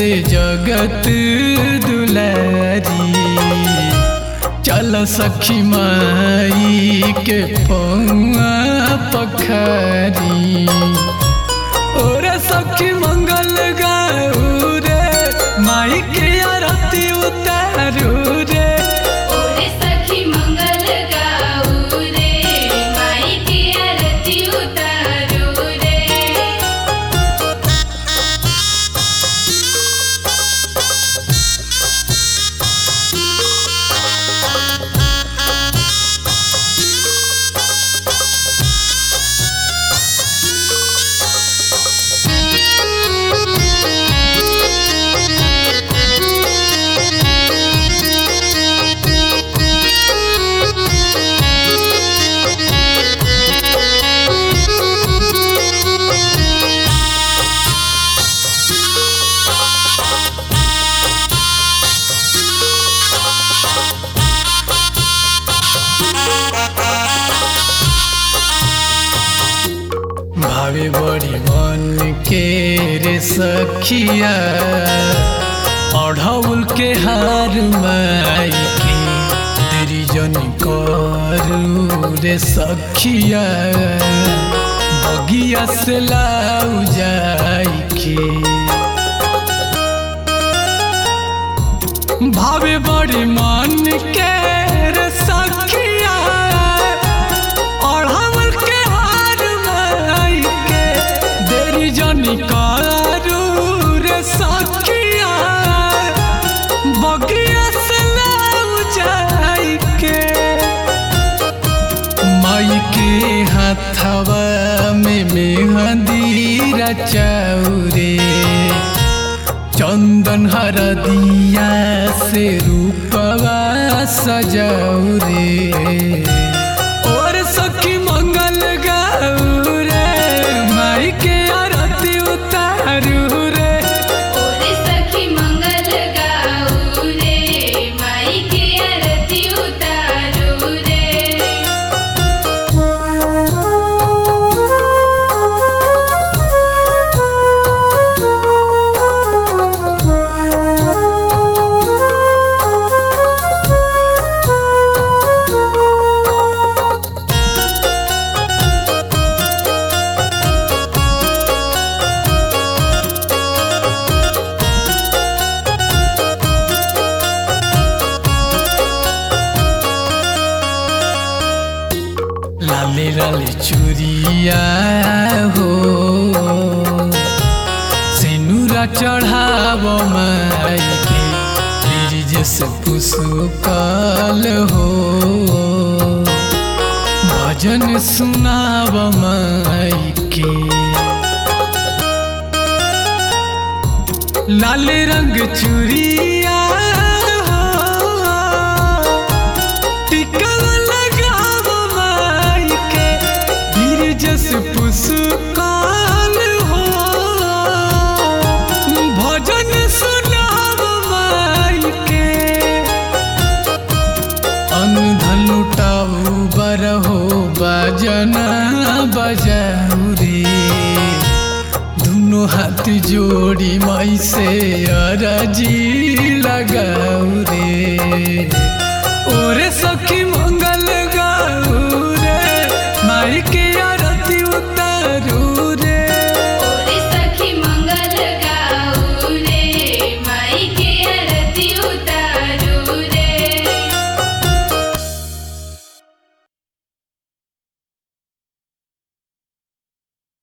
से जगत दुलारी। चल सखी माई के पौआ पखारी। और सखी मंगल गाऊ रे माई के आरती उतारू रे। भावे बड़ी मन के रे सखिया अढ़ौल के हार माई के। तेरी जनी करू रे सखिया बगिया से लाऊ जाई के। भावे बड़ी मन के रे सखिया अढ़ौल के हार माई के। तेरी जनी करू रे सखिया बगिया से लाऊ जाई के। माई के हाथवा में मेहंदी रचाऊ रे। चंदन हरदिया से रूपवा सजाऊ रे। और सखी मंगल गाऊ रे माई के आरती उतारू रे। लाले लाले चूड़िया हो सिनुरा चढ़ाव माई के। तेरी जैसे पुष्कल हो भजन सुनाव माई के। लाले रंग चूड़िया पुष्काल हो भजन सुनाव माई के। अनधन लुटाऊ बरहो बजना बजाऊ रे। दोनों हाथ जोड़ी माई से अरजी लगाऊ रे। और सखी मंगल